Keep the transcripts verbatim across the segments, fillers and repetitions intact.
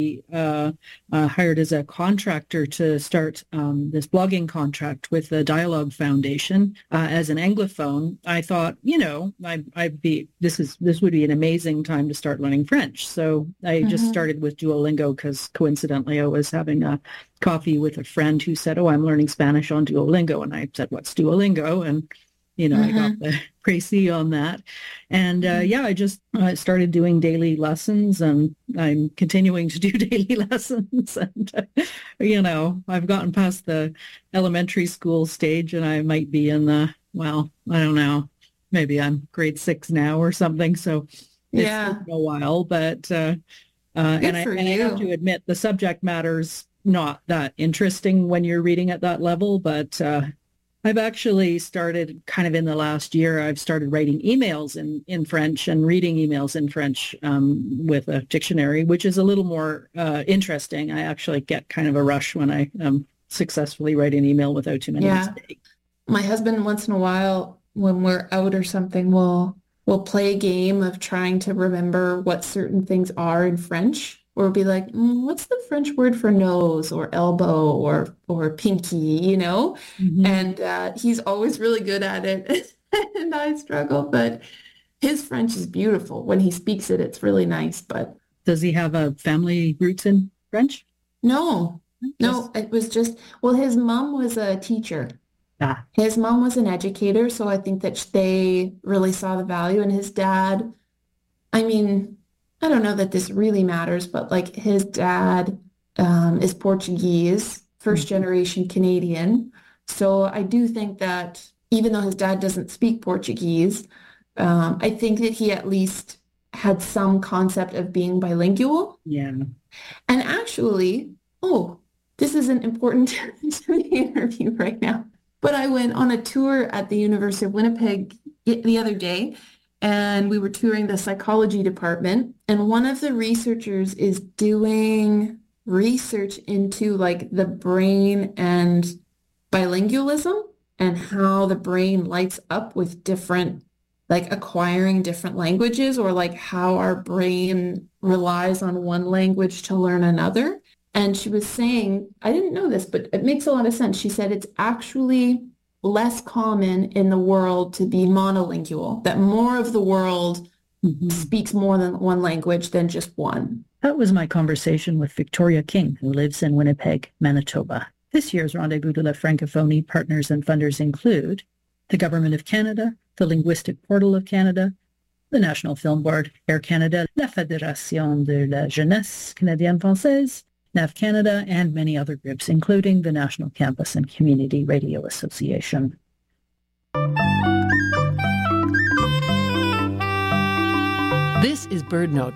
Uh, uh, hired as a contractor to start um, this blogging contract with the Dialogue Foundation uh, as an Anglophone. I thought, you know, I, I'd be this is this would be an amazing time to start learning French. So I mm-hmm. just started with Duolingo because coincidentally I was having a coffee with a friend who said, "Oh, I'm learning Spanish on Duolingo," and I said, "What's Duolingo?" And You know, mm-hmm. I got the précis on that. And uh, yeah, I just uh, started doing daily lessons, and I'm continuing to do daily lessons. And, uh, you know, I've gotten past the elementary school stage, and I might be in the, well, I don't know, maybe I'm grade six now or something. So it's yeah. been a while, but, uh, uh, and, I, and I have to admit the subject matter's not that interesting when you're reading at that level, but uh, I've actually started kind of in the last year, I've started writing emails in, in French and reading emails in French um, with a dictionary, which is a little more uh, interesting. I actually get kind of a rush when I um, successfully write an email without too many yeah. mistakes. My husband, once in a while, when we're out or something, will will play a game of trying to remember what certain things are in French. Or be like, mm, what's the French word for nose or elbow or or pinky, you know? Mm-hmm. And uh, he's always really good at it. And I struggle, but his French is beautiful. When he speaks it, it's really nice. But does he have a family roots in French? No, no, it was just, well, his mom was a teacher. Ah. His mom was an educator, so I think that they really saw the value. And his dad, I mean... I don't know that this really matters, but like his dad um, is Portuguese, first generation Canadian. So I do think that even though his dad doesn't speak Portuguese, um, I think that he at least had some concept of being bilingual. Yeah. And actually, oh, this isn't important to the interview right now, but I went on a tour at the University of Winnipeg the other day. And we were touring the psychology department, and one of the researchers is doing research into like the brain and bilingualism and how the brain lights up with different, like acquiring different languages, or like how our brain relies on one language to learn another. And she was saying, I didn't know this, but it makes a lot of sense. She said it's actually less common in the world to be monolingual, that more of the world mm-hmm. speaks more than one language than just one. That was my conversation with Victoria King, who lives in Winnipeg, Manitoba. This year's Rendezvous de la Francophonie partners and funders include the Government of Canada, the Linguistic Portal of Canada, the National Film Board, Air Canada, la Fédération de la Jeunesse Canadienne-Française, N A V Canada, and many other groups, including the National Campus and Community Radio Association. This is BirdNote.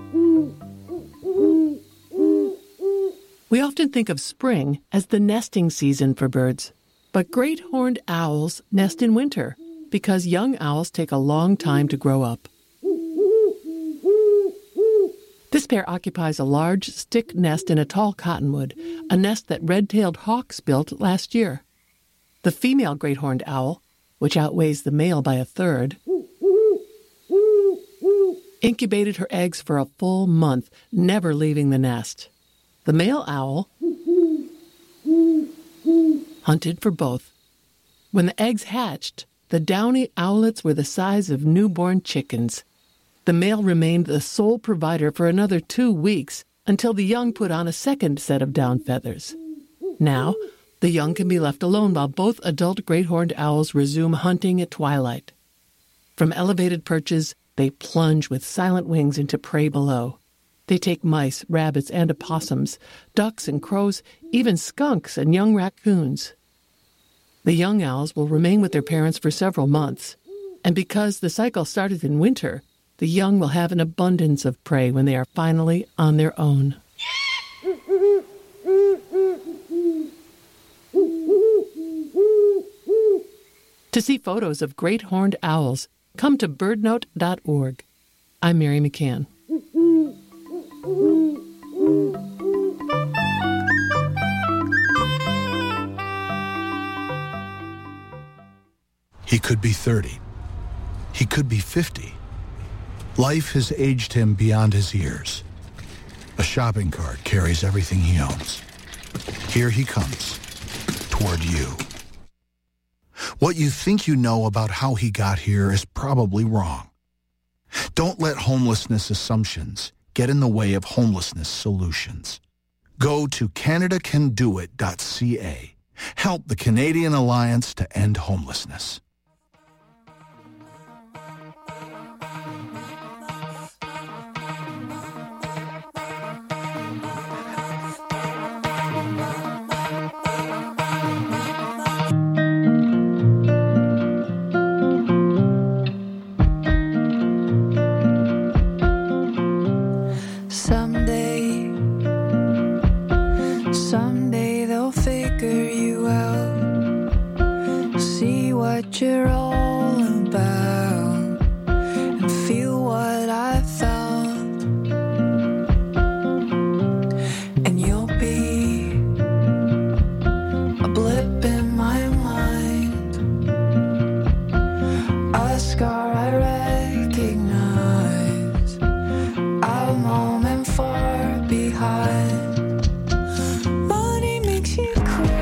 We often think of spring as the nesting season for birds, but great horned owls nest in winter because young owls take a long time to grow up. This pair occupies a large stick nest in a tall cottonwood, a nest that red-tailed hawks built last year. The female great horned owl, which outweighs the male by a third, incubated her eggs for a full month, never leaving the nest. The male owl hunted for both. When the eggs hatched, the downy owlets were the size of newborn chickens. The male remained the sole provider for another two weeks until the young put on a second set of down feathers. Now, the young can be left alone while both adult great horned owls resume hunting at twilight. From elevated perches, they plunge with silent wings into prey below. They take mice, rabbits, and opossums, ducks and crows, even skunks and young raccoons. The young owls will remain with their parents for several months, and because the cycle started in winter, the young will have an abundance of prey when they are finally on their own. To see photos of great horned owls, come to bird note dot org. I'm Mary McCann. He could be thirty. He could be fifty. Life has aged him beyond his years. A shopping cart carries everything he owns. Here he comes, toward you. What you think you know about how he got here is probably wrong. Don't let homelessness assumptions get in the way of homelessness solutions. Go to Canada Can Do It dot C A. Help the Canadian Alliance to End Homelessness. You're all about and feel what I felt, and you'll be a blip in my mind, a scar I recognize, a moment far behind. Money makes you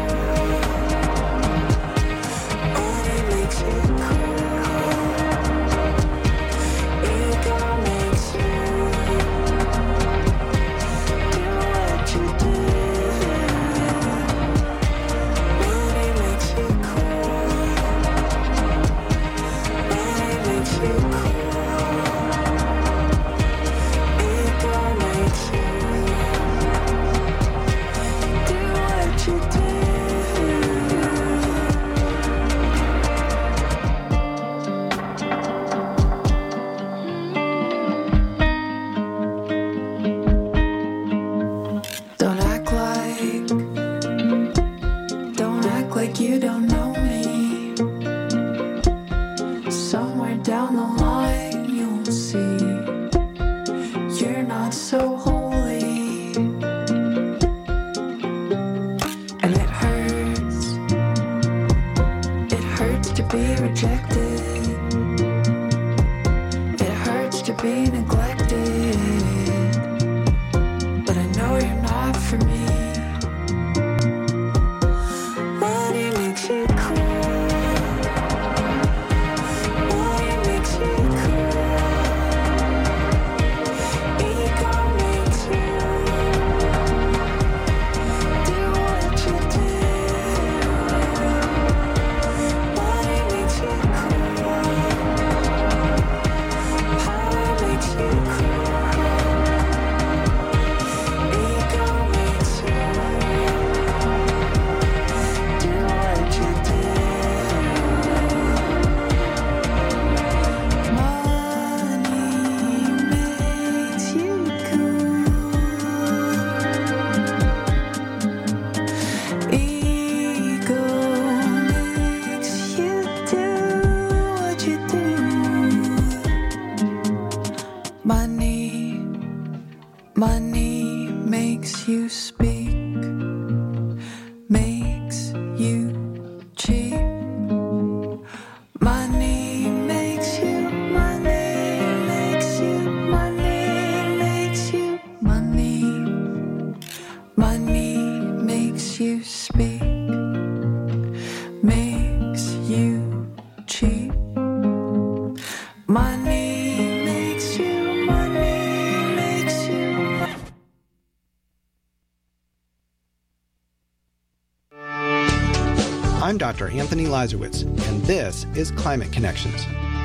I'm Doctor Anthony Lazarowitz, and this is Climate Connections.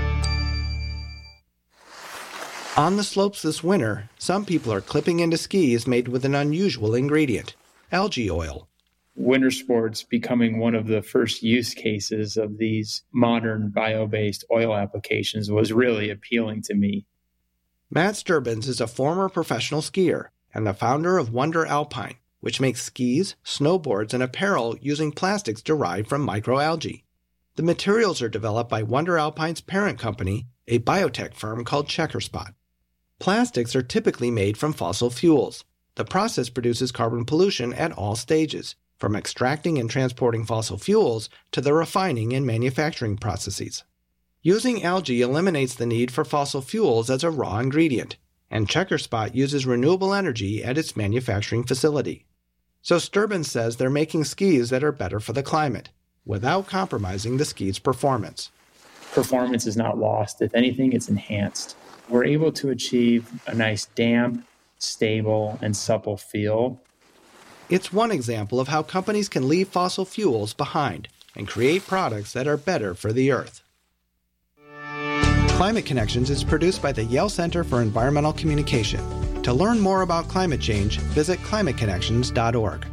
On the slopes this winter, some people are clipping into skis made with an unusual ingredient, algae oil. Winter sports becoming one of the first use cases of these modern bio-based oil applications was really appealing to me. Matt Sturbins is a former professional skier and the founder of Wonder Alpine, which makes skis, snowboards, and apparel using plastics derived from microalgae. The materials are developed by Wonder Alpine's parent company, a biotech firm called Checkerspot. Plastics are typically made from fossil fuels. The process produces carbon pollution at all stages, from extracting and transporting fossil fuels to the refining and manufacturing processes. Using algae eliminates the need for fossil fuels as a raw ingredient, and Checkerspot uses renewable energy at its manufacturing facility. So Sturbins says they're making skis that are better for the climate, without compromising the ski's performance. Performance is not lost. If anything, it's enhanced. We're able to achieve a nice damp, stable, and supple feel. It's one example of how companies can leave fossil fuels behind and create products that are better for the Earth. Climate Connections is produced by the Yale Center for Environmental Communication. To learn more about climate change, visit climate connections dot org.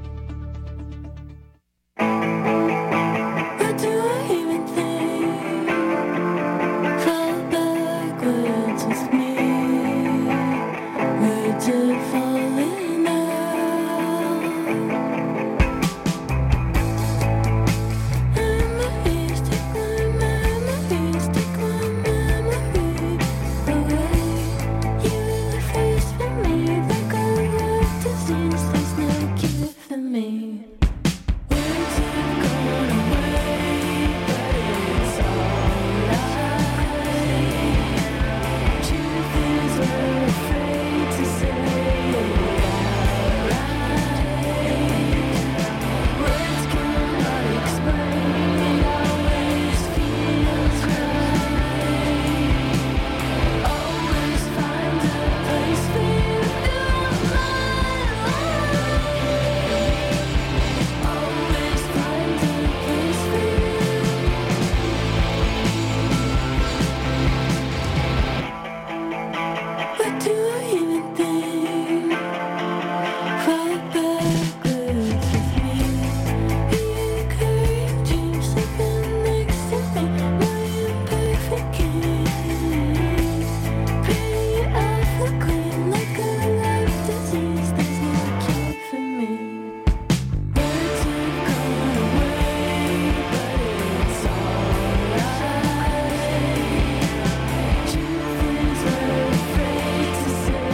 What do I even think? Fall backwards with me. Words are falling out. Memories take my memories take my memory away. You erase from me like a love disease. There's no cure for me. Words have gone away, but it's alright. Truth is we're afraid to say it outright. Words cannot explain, it always feels right. Always find a place for you in my life. Always find a place for you. What do I even think? Fall backwards with me. Recurring dreams sleeping next to me. My imperfect game. Pretty awful queen like a life disease. There's no cure for me. Words have gone away, but it's alright. Truth is we're afraid to say it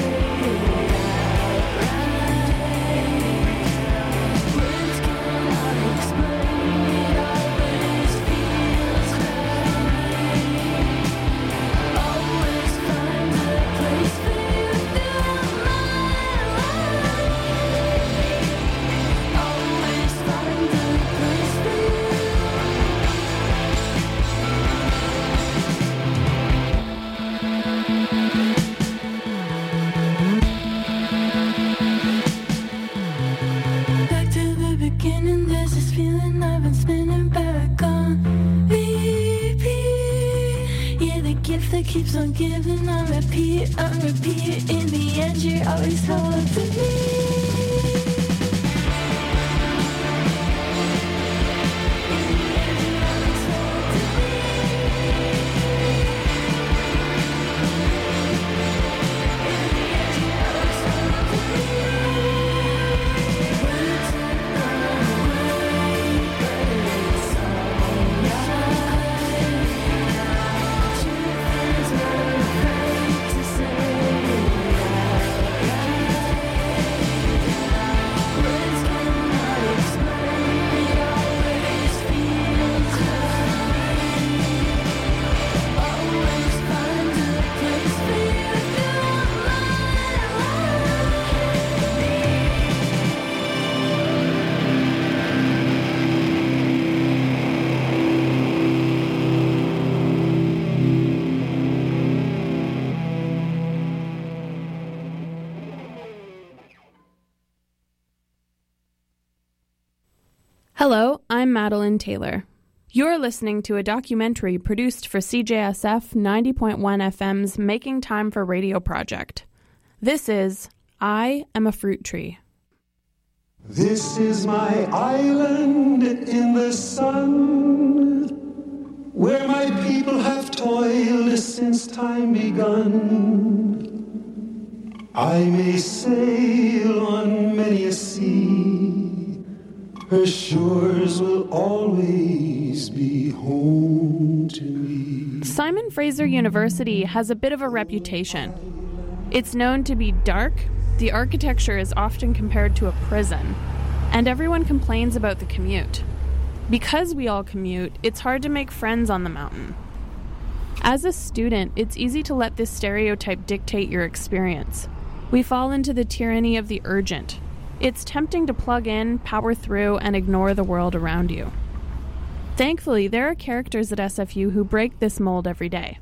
outright. Words cannot explain, it always feels right. Always find a place for you in my life. Always find a place for you. Back to the beginning, there's this feeling I've been spinning back on repeat. Yeah, the gift that keeps on giving on repeat, on repeat. In the end, you're always holding me. Hello, I'm Madeline Taylor. You're listening to a documentary produced for C J S F ninety point one F M's Making Time for Radio project. This is I Am a Fruit Tree. This is my island in the sun, where my people have toiled since time begun. I may sail on many a sea, her shores will always be home to me. Simon Fraser University has a bit of a reputation. It's known to be dark, the architecture is often compared to a prison, and everyone complains about the commute. Because we all commute, it's hard to make friends on the mountain. As a student, it's easy to let this stereotype dictate your experience. We fall into the tyranny of the urgent. It's tempting to plug in, power through, and ignore the world around you. Thankfully, there are characters at S F U who break this mold every day.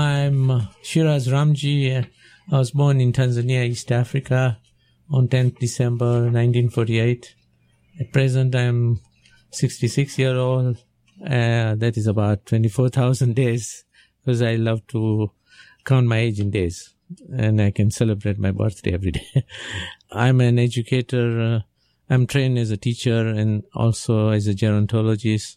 I'm Shiraz Ramji. I was born in Tanzania, East Africa, on tenth December nineteen forty-eight. At present, I'm sixty-six years old. Uh, that is about twenty-four thousand days, because I love to count my age in days, and I can celebrate my birthday every day. I'm an educator. Uh, I'm trained as a teacher and also as a gerontologist,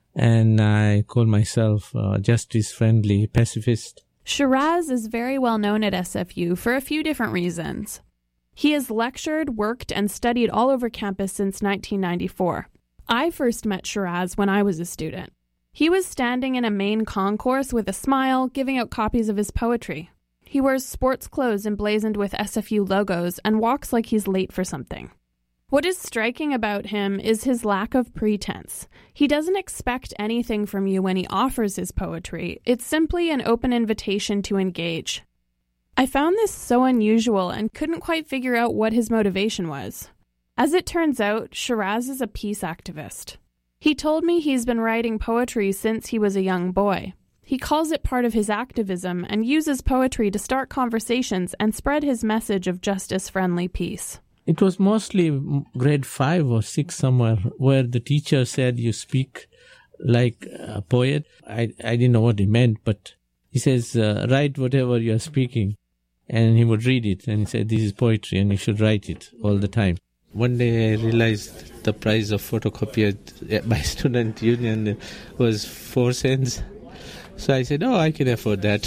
and I call myself a justice-friendly pacifist. Shiraz is very well known at S F U for a few different reasons. He has lectured, worked, and studied all over campus since nineteen ninety-four. I first met Shiraz when I was a student. He was standing in a main concourse with a smile, giving out copies of his poetry. He wears sports clothes emblazoned with S F U logos and walks like he's late for something. What is striking about him is his lack of pretense. He doesn't expect anything from you when he offers his poetry. It's simply an open invitation to engage. I found this so unusual and couldn't quite figure out what his motivation was. As it turns out, Shiraz is a peace activist. He told me he's been writing poetry since he was a young boy. He calls it part of his activism and uses poetry to start conversations and spread his message of justice-friendly peace. It was mostly grade five or six somewhere where the teacher said you speak like a poet. I, I didn't know what he meant, but he says, uh, write whatever you're speaking. And he would read it and he said, this is poetry and you should write it all the time. One day I realized the price of photocopier by Student Union was four cents. So I said, oh, I can afford that.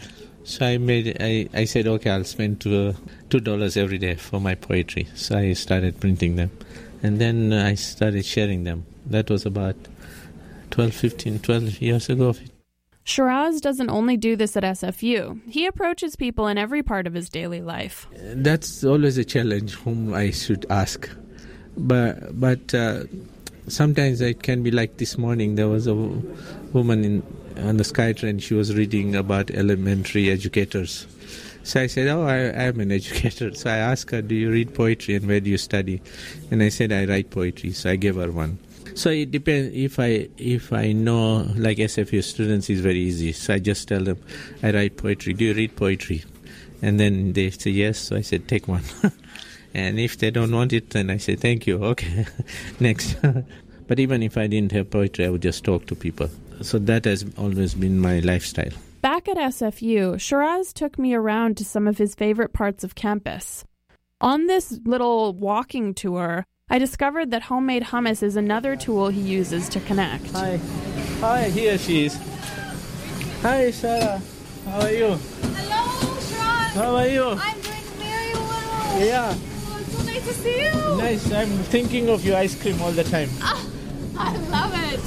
So I made. I, I said, okay, I'll spend two, uh, two dollars every day for my poetry. So I started printing them. And then I started sharing them. That was about twelve, fifteen, twelve years ago. Shiraz doesn't only do this at S F U. He approaches people in every part of his daily life. That's always a challenge whom I should ask. But but uh, sometimes it can be like this morning. There was a woman in on the SkyTrain. She was reading about elementary educators. So I said, oh, I am an educator. So I asked her, do you read poetry and where do you study? And I said, I write poetry. So I gave her one. So it depends. If I if I know, like S F U students, is very easy. So I just tell them, I write poetry. Do you read poetry? And then they say yes. So I said, take one. And if they don't want it, then I say, thank you. Okay, next. But even if I didn't have poetry, I would just talk to people. So that has always been my lifestyle. Back at S F U, Shiraz took me around to some of his favorite parts of campus. On this little walking tour, I discovered that homemade hummus is another tool he uses to connect. Hi. Hi, here she is. Hi, Sarah. How are you? Hello, Shiraz. How are you? I'm doing very well. Yeah. Oh, it's so nice to see you. Nice. I'm thinking of your ice cream all the time. Ah, I love it.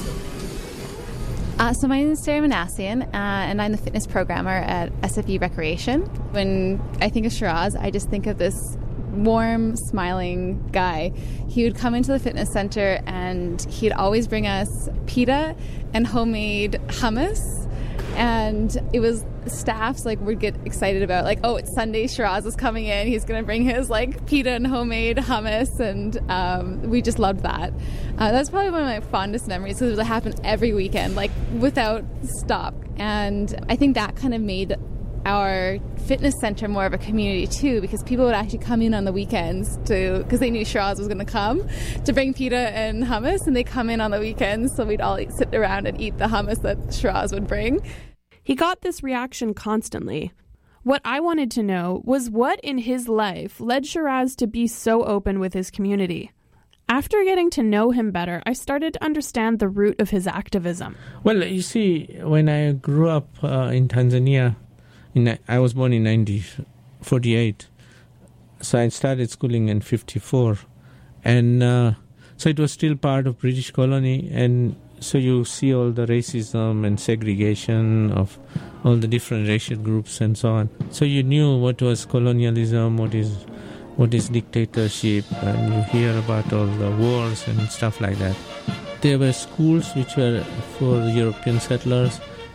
Uh, so my name is Sarah Manassian, uh, and I'm the fitness programmer at S F U Recreation. When I think of Shiraz, I just think of this warm, smiling guy. He would come into the fitness center and he'd always bring us pita and homemade hummus. And it was staffs like would get excited about like, oh, it's Sunday, Shiraz is coming in. He's going to bring his like pita and homemade hummus. And um, we just loved that. Uh, that's probably one of my fondest memories because it would happen every weekend, like without stop. And I think that kind of made our fitness center more of a community too, because people would actually come in on the weekends to because they knew Shiraz was going to come to bring pita and hummus, and they come in on the weekends, so we'd all eat, sit around and eat the hummus that Shiraz would bring. He got this reaction constantly. What I wanted to know was what in his life led Shiraz to be so open with his community. After getting to know him better, I started to understand the root of his activism. Well, you see, when I grew up uh, in Tanzania, in, I was born in nineteen forty-eight, so I started schooling in fifty-four, and uh, so it was still part of British colony, and so you see all the racism and segregation of all the different racial groups and so on. So you knew what was colonialism, what is what is dictatorship, and you hear about all the wars and stuff like that. There were schools which were for European settlers,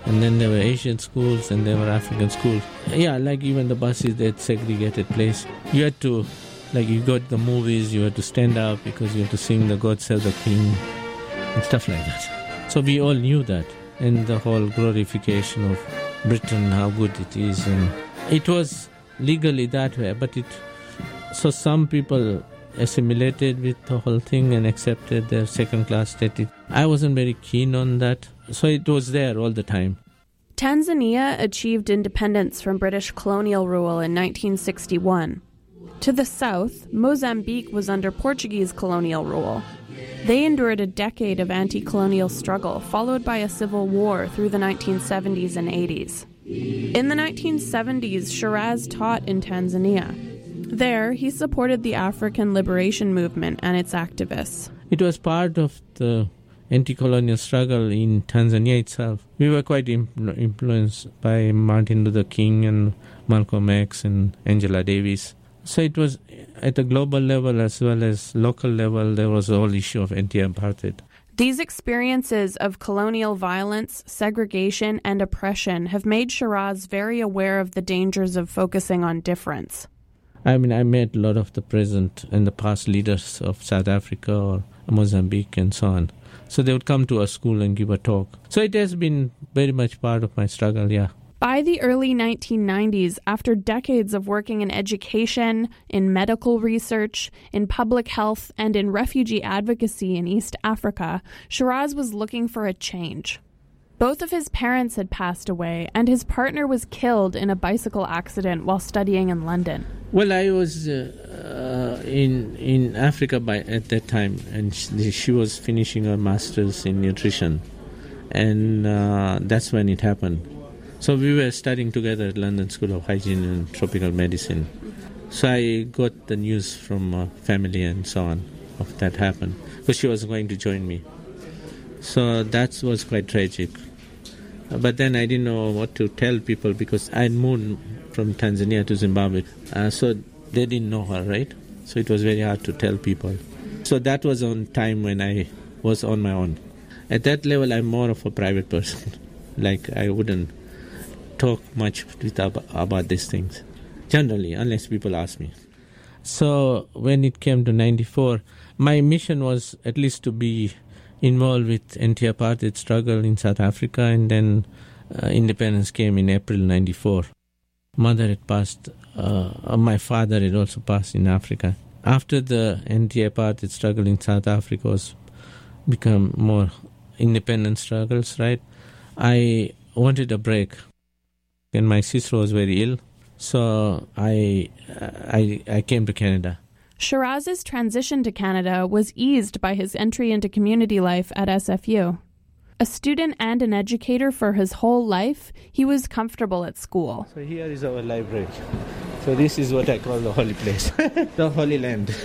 And then there were Asian schools and there were African schools. Yeah, like even the buses, they had segregated place. You had to, like you got the movies, you had to stand up because you had to sing the God Save the King and stuff like that. So we all knew that. And the whole glorification of Britain, how good it is. And it was legally that way, but it, so some people assimilated with the whole thing and accepted their second-class status. I wasn't very keen on that, so it was there all the time. Tanzania achieved independence from British colonial rule in nineteen sixty-one. To the south, Mozambique was under Portuguese colonial rule. They endured a decade of anti-colonial struggle, followed by a civil war through the nineteen seventies and eighties. In the nineteen seventies, Shiraz taught in Tanzania. There, he supported the African liberation movement and its activists. It was part of the anti-colonial struggle in Tanzania itself. We were quite impl- influenced by Martin Luther King and Malcolm X and Angela Davis. So it was at a global level as well as local level, there was the whole issue of anti-apartheid. These experiences of colonial violence, segregation, and oppression have made Shiraz very aware of the dangers of focusing on difference. I mean, I met a lot of the present and the past leaders of South Africa or Mozambique and so on. So they would come to our school and give a talk. So it has been very much part of my struggle, yeah. By the early nineteen nineties, after decades of working in education, in medical research, in public health, and in refugee advocacy in East Africa, Shiraz was looking for a change. Both of his parents had passed away, and his partner was killed in a bicycle accident while studying in London. Well, I was uh, uh, in in Africa by at that time, and she, she was finishing her master's in nutrition, and uh, that's when it happened. So we were studying together at London School of Hygiene and Tropical Medicine. So I got the news from uh, family and so on of that happened, because she was going to join me. So that was quite tragic. But then I didn't know what to tell people because I had moved from Tanzania to Zimbabwe. Uh, so they didn't know her, right? So it was very hard to tell people. So that was on time when I was on my own. At that level, I'm more of a private person. Like I wouldn't talk much with ab- about these things, generally, unless people ask me. So when it came to ninety-four, my mission was at least to be involved with anti-apartheid struggle in South Africa, and then uh, independence came in April ninety-four. Mother had passed, uh, my father had also passed in Africa. After the anti-apartheid struggle in South Africa was become more independent struggles, right? I wanted a break. And my sister was very ill, so I, I, I came to Canada. Shiraz's transition to Canada was eased by his entry into community life at S F U. A student and an educator for his whole life, he was comfortable at school. So here is our library. So this is what I call the holy place, the Holy Land,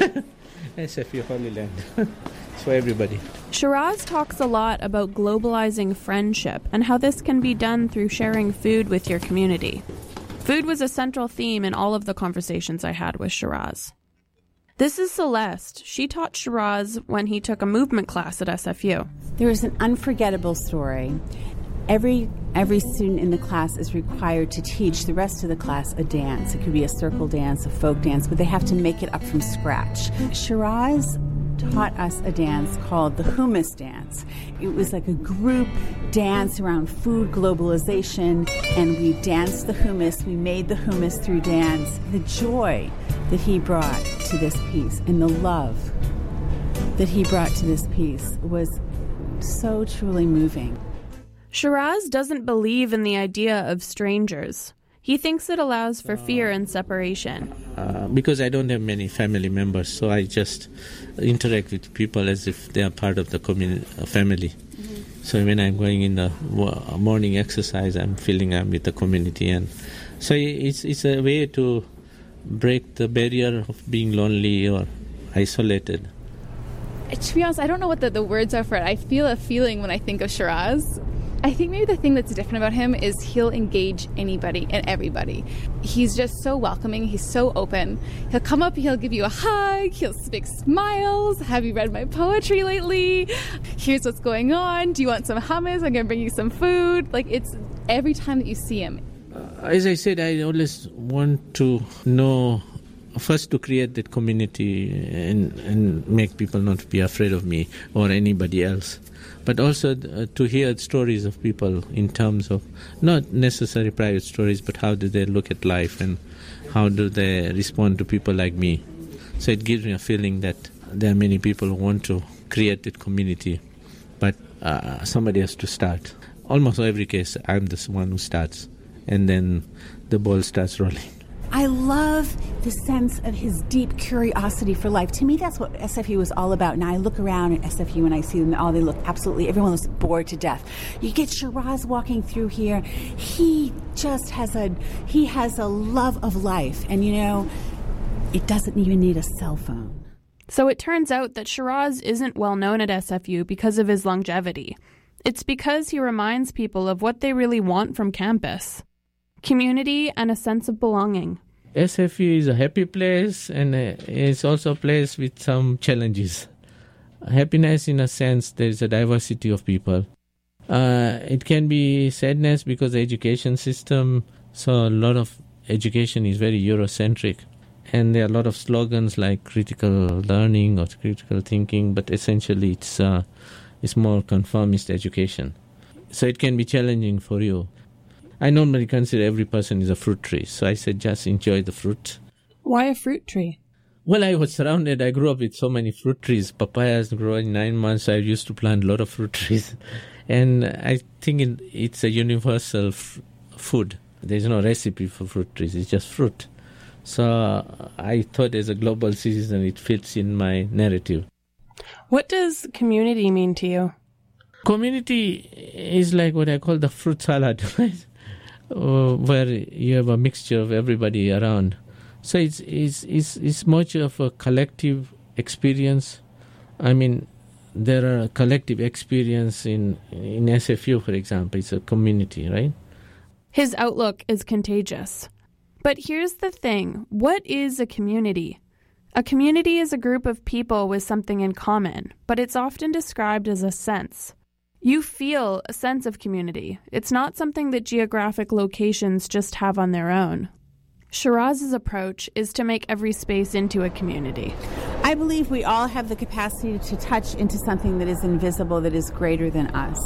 S F U Holy Land. It's for everybody. Shiraz talks a lot about globalizing friendship and how this can be done through sharing food with your community. Food was a central theme in all of the conversations I had with Shiraz. This is Celeste. She taught Shiraz when he took a movement class at S F U. There was an unforgettable story. Every every student in the class is required to teach the rest of the class a dance. It could be a circle dance, a folk dance, but they have to make it up from scratch. Shiraz taught us a dance called the hummus dance. It was like a group dance around food globalization, and we danced the hummus. We made the hummus through dance. The joy that he brought to this piece and the love that he brought to this piece was so truly moving. Shiraz doesn't believe in the idea of strangers. He thinks it allows for fear and separation. Uh, because I don't have many family members, so I just interact with people as if they are part of the community, uh, family. Mm-hmm. So when I'm going in the morning exercise, I'm feeling I'm with the community. And so it's, it's a way to break the barrier of being lonely or isolated. To be honest, I don't know what the, the words are for it. I feel a feeling when I think of Shiraz. I think maybe the thing that's different about him is he'll engage anybody and everybody. He's just so welcoming. He's so open. He'll come up, he'll give you a hug, he'll speak smiles. Have you read my poetry lately? Here's what's going on. Do you want some hummus? I'm going to bring you some food. Like, it's every time that you see him? Uh, as I said, I always want to know, first to create that community and, and make people not be afraid of me or anybody else. But also uh, to hear stories of people in terms of not necessarily private stories, but how do they look at life and how do they respond to people like me. So it gives me a feeling that there are many people who want to create that community, but uh, somebody has to start. Almost every case, I'm the one who starts, and then the ball starts rolling. I love the sense of his deep curiosity for life. To me, that's what S F U is all about. Now, I look around at S F U and I see them all. They look absolutely, everyone looks bored to death. You get Shiraz walking through here. He just has a, he has a love of life. And, you know, it doesn't even need a cell phone. So it turns out that Shiraz isn't well known at S F U because of his longevity. It's because he reminds people of what they really want from campus. Community and a sense of belonging. S F U is a happy place, and it's also a place with some challenges. Happiness, in a sense, there is a diversity of people. Uh, it can be sadness because the education system, so a lot of education is very Eurocentric. And there are a lot of slogans like critical learning or critical thinking, but essentially it's, uh, it's more conformist education. So it can be challenging for you. I normally consider every person is a fruit tree, so I said just enjoy the fruit. Why a fruit tree? Well, I was surrounded, I grew up with so many fruit trees. Papayas grow in nine months, I used to plant a lot of fruit trees. And I think it, it's a universal f- food. There's no recipe for fruit trees, it's just fruit. So I thought as a global citizen, it fits in my narrative. What does community mean to you? Community is like what I call the fruit salad, right? Uh, where you have a mixture of everybody around. So it's, it's, it's, it's much of a collective experience. I mean, there are a collective experience in, in S F U, for example. It's a community, right? His outlook is contagious. But here's the thing. What is a community? A community is a group of people with something in common, but it's often described as a sense. You feel a sense of community. It's not something that geographic locations just have on their own. Shiraz's approach is to make every space into a community. I believe we all have the capacity to touch into something that is invisible, that is greater than us,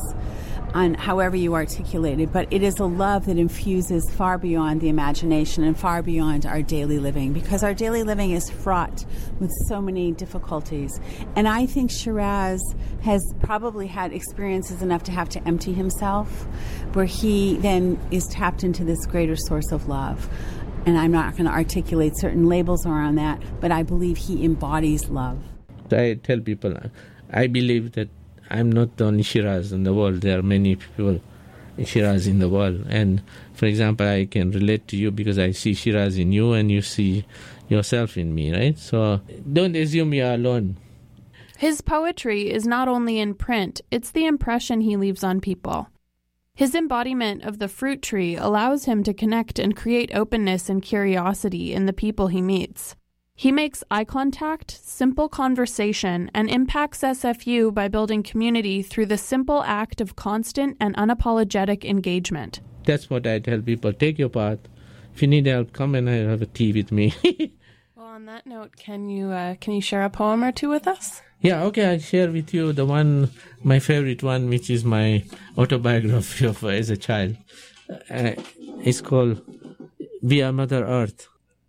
on however you articulate it. But it is a love that infuses far beyond the imagination and far beyond our daily living, because our daily living is fraught with so many difficulties. And I think Shiraz has probably had experiences enough to have to empty himself, where he then is tapped into this greater source of love. And I'm not going to articulate certain labels around that, but I believe he embodies love. I tell people, I believe that I'm not the only Shiraz in the world. There are many people Shiraz in the world. And, for example, I can relate to you because I see Shiraz in you and you see yourself in me, right? So don't assume you're alone. His poetry is not only in print, it's the impression he leaves on people. His embodiment of the fruit tree allows him to connect and create openness and curiosity in the people he meets. He makes eye contact, simple conversation, and impacts S F U by building community through the simple act of constant and unapologetic engagement. That's what I tell people. Take your part. If you need help, come and have a tea with me. Well, on that note, can you uh, can you share a poem or two with us? Yeah, okay, I'll share with you the one, my favorite one, which is my autobiography of uh, as a child. Uh, it's called We Are Mother Earth.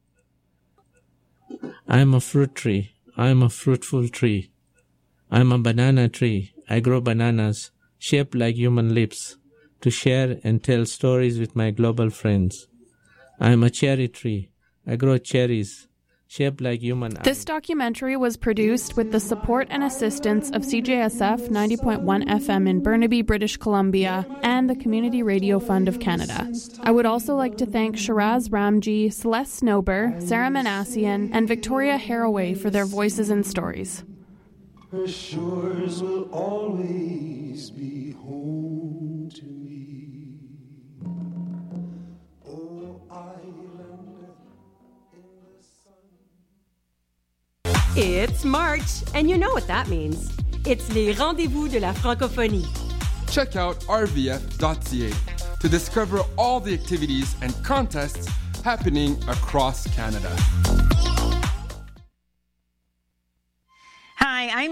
I'm a fruit tree. I'm a fruitful tree. I'm a banana tree. I grow bananas shaped like human lips to share and tell stories with my global friends. I'm a cherry tree. I grow cherries shaped like human eyes. This documentary was produced with the support and assistance of C J S F ninety point one F M in Burnaby, British Columbia, and the Community Radio Fund of Canada. I would also like to thank Shiraz Ramji, Celeste Snober, Sarah Manassian, and Victoria Haraway for their voices and stories. Her shores will always be home to me. Oh, island in the sun. It's March, and you know what that means. It's les rendezvous de la francophonie. Check out r v f dot c a to discover all the activities and contests happening across Canada.